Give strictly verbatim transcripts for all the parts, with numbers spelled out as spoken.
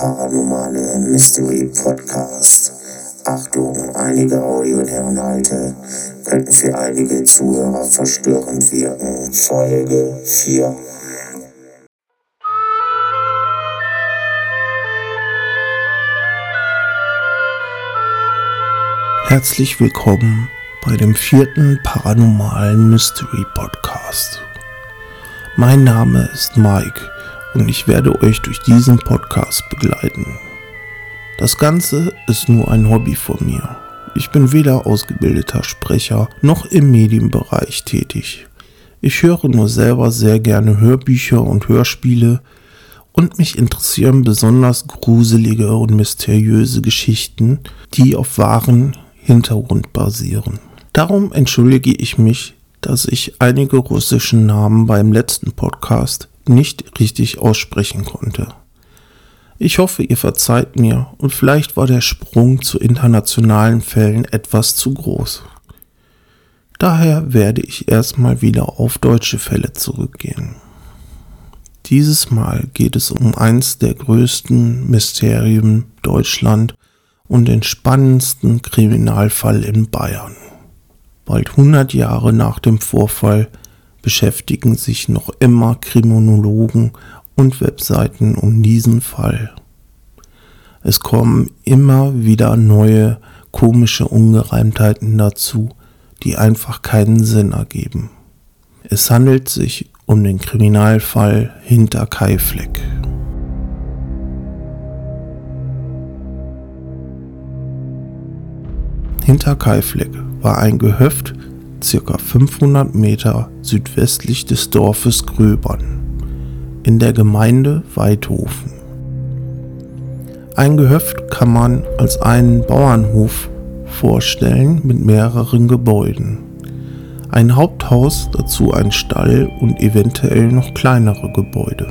paranormale Mystery Podcast. Achtung, einige Audio- und Inhalte könnten für einige Zuhörer verstörend wirken. Folge vier. Herzlich willkommen bei dem vierten paranormalen Mystery Podcast. Mein Name ist Mike und ich werde euch durch diesen Podcast begleiten. Das Ganze ist nur ein Hobby von mir. Ich bin weder ausgebildeter Sprecher noch im Medienbereich tätig. Ich höre nur selber sehr gerne Hörbücher und Hörspiele und mich interessieren besonders gruselige und mysteriöse Geschichten, die auf wahren Hintergrund basieren. Darum entschuldige ich mich, dass ich einige russische Namen beim letzten Podcast nicht richtig aussprechen konnte. Ich hoffe, ihr verzeiht mir und vielleicht war der Sprung zu internationalen Fällen etwas zu groß. Daher werde ich erstmal wieder auf deutsche Fälle zurückgehen. Dieses Mal geht es um eins der größten Mysterien Deutschland und den spannendsten Kriminalfall in Bayern. Bald hundert Jahre nach dem Vorfall beschäftigen sich noch immer Kriminologen und Webseiten um diesen Fall. Es kommen immer wieder neue, komische Ungereimtheiten dazu, die einfach keinen Sinn ergeben. Es handelt sich um den Kriminalfall Hinterkaifeck. Hinterkaifeck war ein Gehöft ca. fünfhundert Meter südwestlich des Dorfes Gröbern in der Gemeinde Waidhofen. Ein Gehöft kann man als einen Bauernhof vorstellen mit mehreren Gebäuden. Ein Haupthaus, dazu ein Stall und eventuell noch kleinere Gebäude.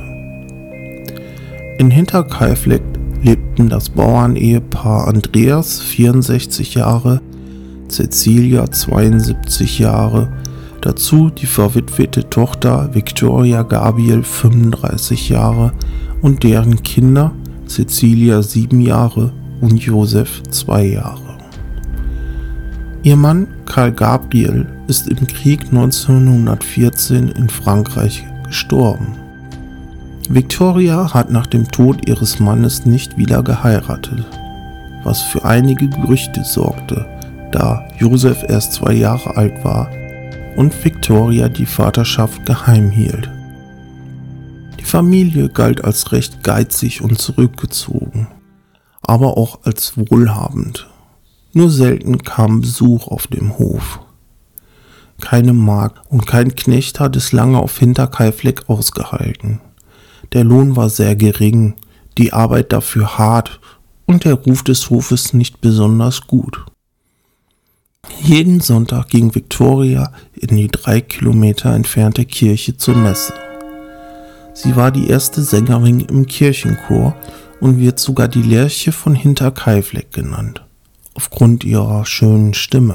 In Hinterkaifeck lebten das Bauernehepaar Andreas, vierundsechzig Jahre, Cecilia, zweiundsiebzig Jahre, dazu die verwitwete Tochter Viktoria Gabriel, fünfunddreißig Jahre und deren Kinder Cecilia, sieben Jahre und Josef, zwei Jahre. Ihr Mann Karl Gabriel ist im Krieg neunzehnhundertvierzehn in Frankreich gestorben. Viktoria hat nach dem Tod ihres Mannes nicht wieder geheiratet, was für einige Gerüchte sorgte, da Josef erst zwei Jahre alt war und Viktoria die Vaterschaft geheim hielt. Die Familie galt als recht geizig und zurückgezogen, aber auch als wohlhabend. Nur selten kam Besuch auf dem Hof. Keine Magd und kein Knecht hat es lange auf Hinterkaifeck ausgehalten. Der Lohn war sehr gering, die Arbeit dafür hart und der Ruf des Hofes nicht besonders gut. Jeden Sonntag ging Viktoria in die drei Kilometer entfernte Kirche zur Messe. Sie war die erste Sängerin im Kirchenchor und wird sogar die Lerche von Hinterkaifeck genannt, aufgrund ihrer schönen Stimme.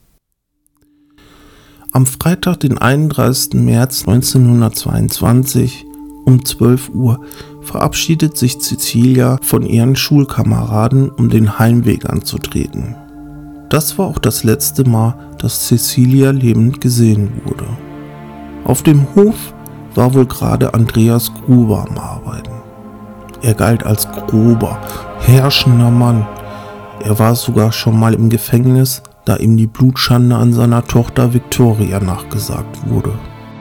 Am Freitag, den einunddreißigsten März neunzehnhundertzweiundzwanzig, um zwölf Uhr verabschiedet sich Cecilia von ihren Schulkameraden, um den Heimweg anzutreten. Das war auch das letzte Mal, dass Cecilia lebend gesehen wurde. Auf dem Hof war wohl gerade Andreas Gruber am Arbeiten. Er galt als grober, herrschender Mann. Er war sogar schon mal im Gefängnis, da ihm die Blutschande an seiner Tochter Viktoria nachgesagt wurde.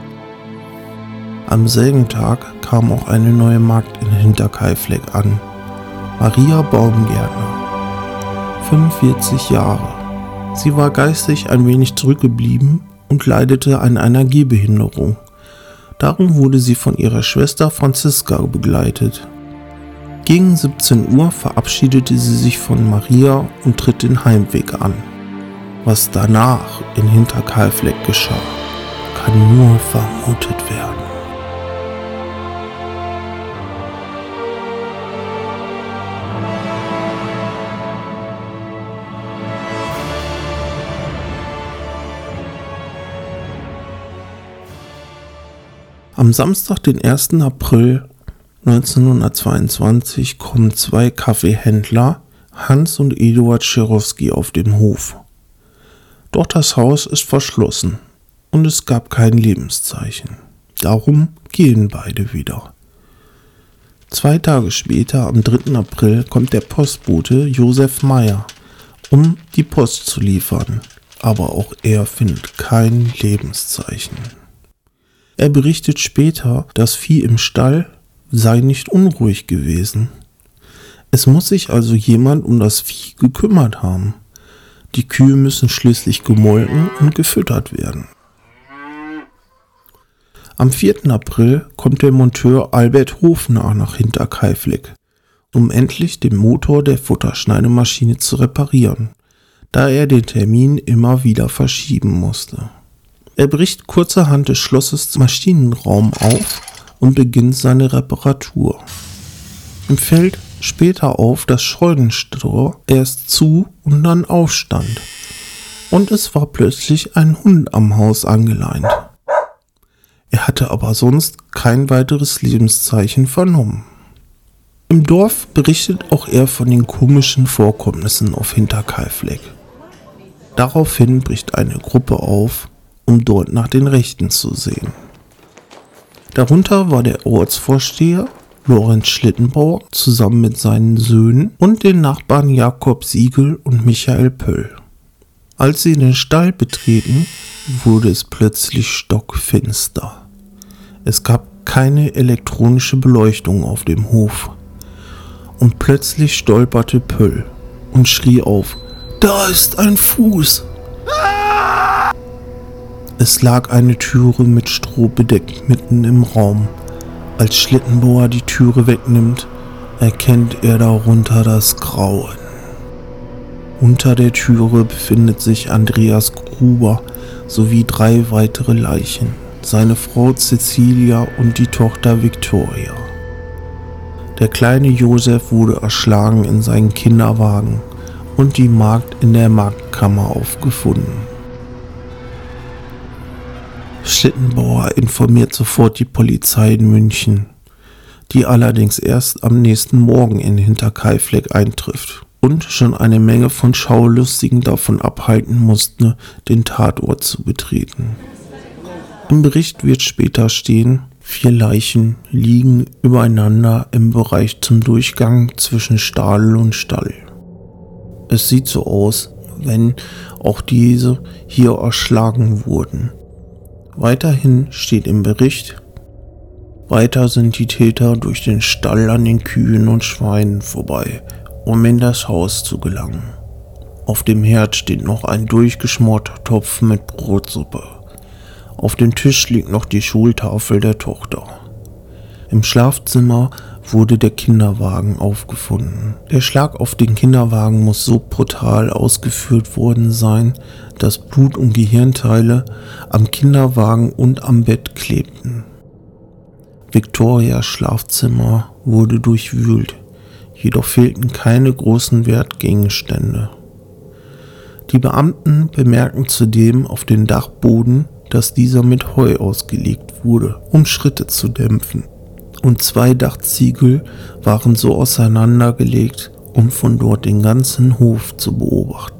Am selben Tag kam auch eine neue Magd in Hinterkaifeck an, Maria Baumgärtner, fünfundvierzig Jahre. Sie war geistig ein wenig zurückgeblieben und leidete an einer Gehbehinderung. Darum wurde sie von ihrer Schwester Franziska begleitet. Gegen siebzehn Uhr verabschiedete sie sich von Maria und tritt den Heimweg an. Was danach in Hinterkaifeck geschah, kann nur vermutet werden. Am Samstag, den ersten April, neunzehnhundertzweiundzwanzig kommen zwei Kaffeehändler, Hans und Eduard Scherowski, auf den Hof. Doch das Haus ist verschlossen und es gab kein Lebenszeichen. Darum gehen beide wieder. Zwei Tage später, am dritten April, kommt der Postbote Josef Meyer, um die Post zu liefern. Aber auch er findet kein Lebenszeichen. Er berichtet später, das Vieh im Stall sei nicht unruhig gewesen. Es muss sich also jemand um das Vieh gekümmert haben. Die Kühe müssen schließlich gemolken und gefüttert werden. Am vierten April kommt der Monteur Albert Hofner nach Hinterkaifeck, um endlich den Motor der Futterschneidemaschine zu reparieren, da er den Termin immer wieder verschieben musste. Er bricht kurzerhand des Schlosses Maschinenraum auf und beginnt seine Reparatur. Ihm fällt später auf, dass Scheunenstor erst zu und dann aufstand. Und es war plötzlich ein Hund am Haus angeleint. Er hatte aber sonst kein weiteres Lebenszeichen vernommen. Im Dorf berichtet auch er von den komischen Vorkommnissen auf Hinterkaifeck. Daraufhin bricht eine Gruppe auf, um dort nach den Rechten zu sehen. Darunter war der Ortsvorsteher Lorenz Schlittenbauer zusammen mit seinen Söhnen und den Nachbarn Jakob Siegel und Michael Pöll. Als sie den Stall betreten, wurde es plötzlich stockfinster. Es gab keine elektronische Beleuchtung auf dem Hof. Und plötzlich stolperte Pöll und schrie auf: „Da ist ein Fuß!" Es lag eine Türe mit Stroh bedeckt mitten im Raum. Als Schlittenbauer die Türe wegnimmt, erkennt er darunter das Grauen. Unter der Türe befindet sich Andreas Gruber sowie drei weitere Leichen, seine Frau Cecilia und die Tochter Victoria. Der kleine Josef wurde erschlagen in seinen Kinderwagen und die Magd in der Magdkammer aufgefunden. Schlittenbauer informiert sofort die Polizei in München, die allerdings erst am nächsten Morgen in Hinterkaifeck eintrifft und schon eine Menge von Schaulustigen davon abhalten musste, den Tatort zu betreten. Im Bericht wird später stehen: Vier Leichen liegen übereinander im Bereich zum Durchgang zwischen Stadel und Stall. Es sieht so aus, wenn auch diese hier erschlagen wurden. Weiterhin steht im Bericht: Weiter sind die Täter durch den Stall an den Kühen und Schweinen vorbei, um in das Haus zu gelangen. Auf dem Herd steht noch ein durchgeschmorter Topf mit Brotsuppe. Auf dem Tisch liegt noch die Schultafel der Tochter. Im Schlafzimmer wurde der Kinderwagen aufgefunden. Der Schlag auf den Kinderwagen muss so brutal ausgeführt worden sein, dass Blut und Gehirnteile am Kinderwagen und am Bett klebten. Victorias Schlafzimmer wurde durchwühlt, jedoch fehlten keine großen Wertgegenstände. Die Beamten bemerken zudem auf dem Dachboden, dass dieser mit Heu ausgelegt wurde, um Schritte zu dämpfen, und zwei Dachziegel waren so auseinandergelegt, um von dort den ganzen Hof zu beobachten.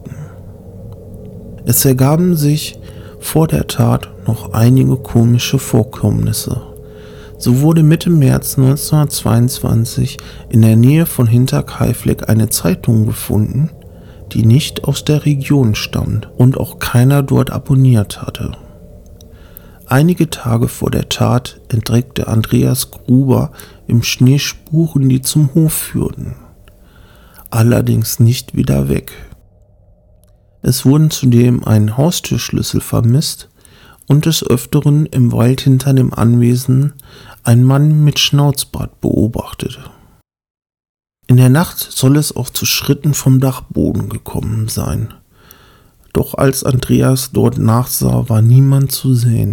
Es ergaben sich vor der Tat noch einige komische Vorkommnisse. So wurde Mitte März neunzehnhundertzweiundzwanzig in der Nähe von Hinterkaifeck eine Zeitung gefunden, die nicht aus der Region stammt und auch keiner dort abonniert hatte. Einige Tage vor der Tat entdeckte Andreas Gruber im Schnee Spuren, die zum Hof führten. Allerdings nicht wieder weg. Es wurden zudem ein Haustürschlüssel vermisst und des Öfteren im Wald hinter dem Anwesen ein Mann mit Schnauzbart beobachtet. In der Nacht soll es auch zu Schritten vom Dachboden gekommen sein. Doch als Andreas dort nachsah, war niemand zu sehen.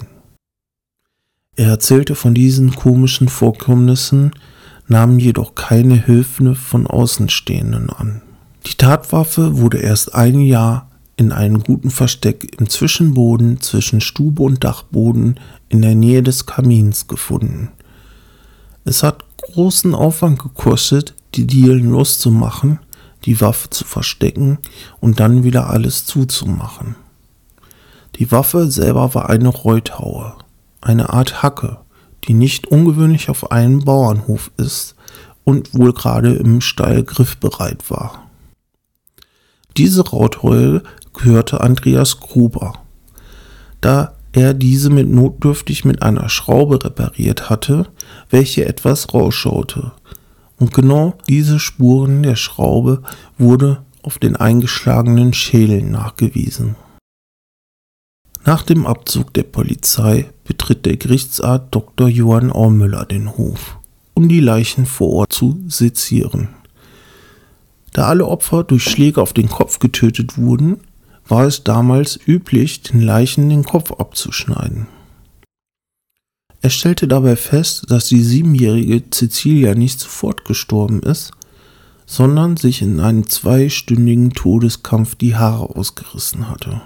Er erzählte von diesen komischen Vorkommnissen, nahm jedoch keine Hilfe von Außenstehenden an. Die Tatwaffe wurde erst ein Jahr in einem guten Versteck im Zwischenboden zwischen Stube und Dachboden in der Nähe des Kamins gefunden. Es hat großen Aufwand gekostet, die Dielen loszumachen, die Waffe zu verstecken und dann wieder alles zuzumachen. Die Waffe selber war eine Reuthaue, eine Art Hacke, die nicht ungewöhnlich auf einem Bauernhof ist und wohl gerade im Stall griffbereit war. Diese Reuthaue gehörte Andreas Gruber. Da er diese mit notdürftig mit einer Schraube repariert hatte, welche etwas rausschaute. Und genau diese Spuren der Schraube wurde auf den eingeschlagenen Schädeln nachgewiesen. Nach dem Abzug der Polizei betritt der Gerichtsarzt Doktor Johann Aumüller den Hof, um die Leichen vor Ort zu sezieren. Da alle Opfer durch Schläge auf den Kopf getötet wurden, war es damals üblich, den Leichen den Kopf abzuschneiden. Er stellte dabei fest, dass die siebenjährige Cecilia nicht sofort gestorben ist, sondern sich in einem zweistündigen Todeskampf die Haare ausgerissen hatte.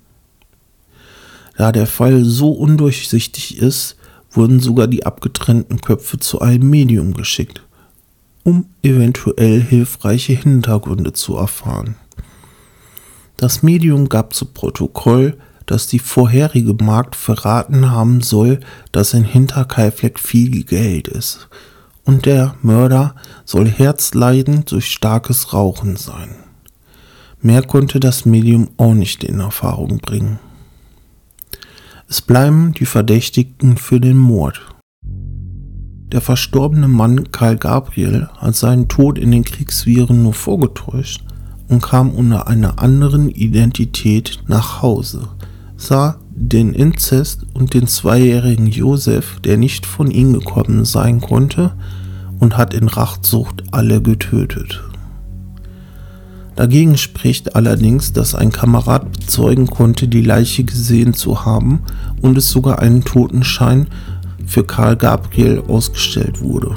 Da der Fall so undurchsichtig ist, wurden sogar die abgetrennten Köpfe zu einem Medium geschickt, um eventuell hilfreiche Hintergründe zu erfahren. Das Medium gab zu Protokoll, dass die vorherige Magd verraten haben soll, dass in Hinterkaifeck viel Geld ist, und der Mörder soll herzleidend durch starkes Rauchen sein. Mehr konnte das Medium auch nicht in Erfahrung bringen. Es bleiben die Verdächtigten für den Mord. Der verstorbene Mann Karl Gabriel hat seinen Tod in den Kriegsviren nur vorgetäuscht und kam unter einer anderen Identität nach Hause, sah den Inzest und den zweijährigen Josef, der nicht von ihm gekommen sein konnte, und hat in Rachsucht alle getötet. Dagegen spricht allerdings, dass ein Kamerad bezeugen konnte, die Leiche gesehen zu haben und es sogar einen Totenschein für Karl Gabriel ausgestellt wurde.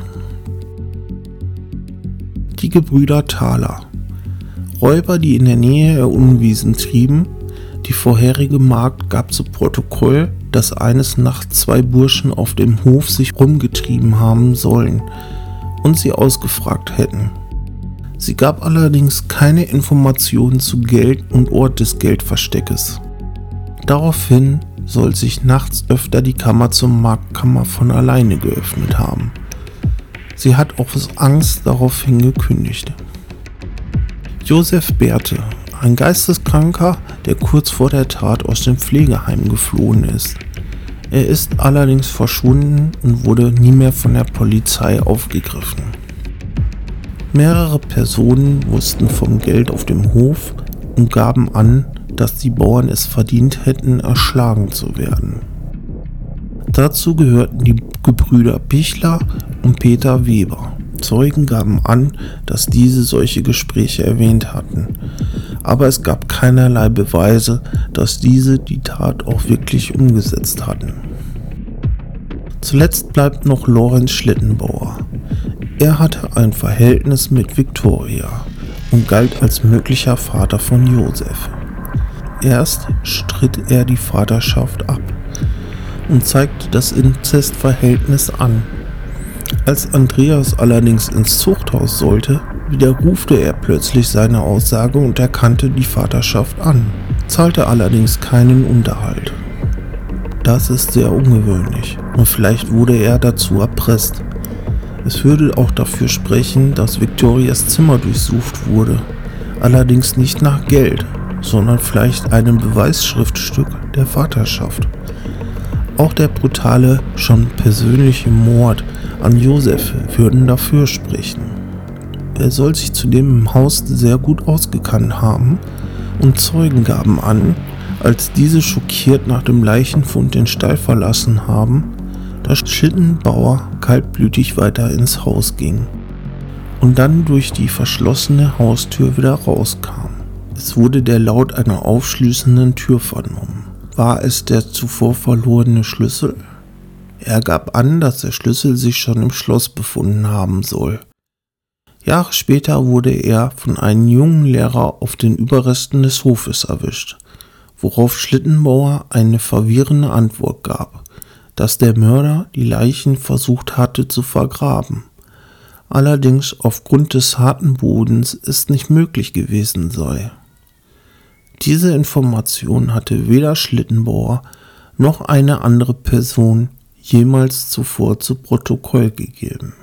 Die Gebrüder Thaler. Räuber, die in der Nähe der Unwiesen trieben. Die vorherige Magd gab zu Protokoll, dass eines Nachts zwei Burschen auf dem Hof sich rumgetrieben haben sollen und sie ausgefragt hätten. Sie gab allerdings keine Informationen zu Geld und Ort des Geldversteckes. Daraufhin soll sich nachts öfter die Kammer zur Magdkammer von alleine geöffnet haben. Sie hat auch aus Angst daraufhin gekündigt. Josef Bärte, ein Geisteskranker, der kurz vor der Tat aus dem Pflegeheim geflohen ist. Er ist allerdings verschwunden und wurde nie mehr von der Polizei aufgegriffen. Mehrere Personen wussten vom Geld auf dem Hof und gaben an, dass die Bauern es verdient hätten, erschlagen zu werden. Dazu gehörten die Gebrüder Pichler und Peter Weber. Zeugen gaben an, dass diese solche Gespräche erwähnt hatten, aber es gab keinerlei Beweise, dass diese die Tat auch wirklich umgesetzt hatten. Zuletzt bleibt noch Lorenz Schlittenbauer. Er hatte ein Verhältnis mit Viktoria und galt als möglicher Vater von Josef. Erst stritt er die Vaterschaft ab und zeigte das Inzestverhältnis an. Als Andreas allerdings ins Zuchthaus sollte, widerrufte er plötzlich seine Aussage und erkannte die Vaterschaft an, zahlte allerdings keinen Unterhalt. Das ist sehr ungewöhnlich und vielleicht wurde er dazu erpresst. Es würde auch dafür sprechen, dass Viktorias Zimmer durchsucht wurde, allerdings nicht nach Geld, sondern vielleicht einem Beweisschriftstück der Vaterschaft. Auch der brutale, schon persönliche Mord an Josef würden dafür sprechen. Er soll sich zudem im Haus sehr gut ausgekannt haben und Zeugen gaben an, als diese schockiert nach dem Leichenfund den Stall verlassen haben, dass Schlittenbauer kaltblütig weiter ins Haus ging und dann durch die verschlossene Haustür wieder rauskam. Es wurde der Laut einer aufschließenden Tür vernommen. War es der zuvor verlorene Schlüssel? Er gab an, dass der Schlüssel sich schon im Schloss befunden haben soll. Jahre später wurde er von einem jungen Lehrer auf den Überresten des Hofes erwischt, worauf Schlittenbauer eine verwirrende Antwort gab, dass der Mörder die Leichen versucht hatte zu vergraben, allerdings aufgrund des harten Bodens es nicht möglich gewesen sei. Diese Information hatte weder Schlittenbauer noch eine andere Person jemals zuvor zu Protokoll gegeben.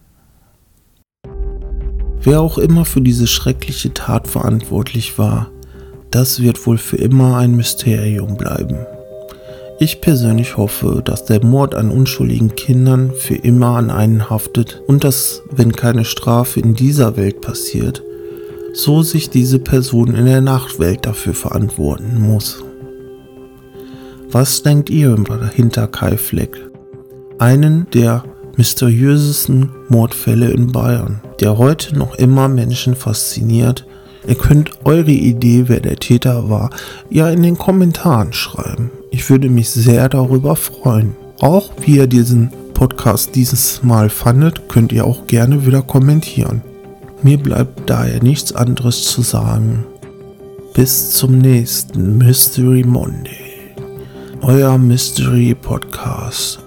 Wer auch immer für diese schreckliche Tat verantwortlich war, das wird wohl für immer ein Mysterium bleiben. Ich persönlich hoffe, dass der Mord an unschuldigen Kindern für immer an einen haftet und dass, wenn keine Strafe in dieser Welt passiert, so sich diese Person in der Nachwelt dafür verantworten muss. Was denkt ihr über Hinterkaifeck Fleck? Einen der mysteriösesten Mordfälle in Bayern, der heute noch immer Menschen fasziniert. Ihr könnt eure Idee, wer der Täter war, ja in den Kommentaren schreiben. Ich würde mich sehr darüber freuen. Auch wie ihr diesen Podcast dieses Mal fandet, könnt ihr auch gerne wieder kommentieren. Mir bleibt daher nichts anderes zu sagen. Bis zum nächsten Mystery Monday. Euer Mystery Podcast.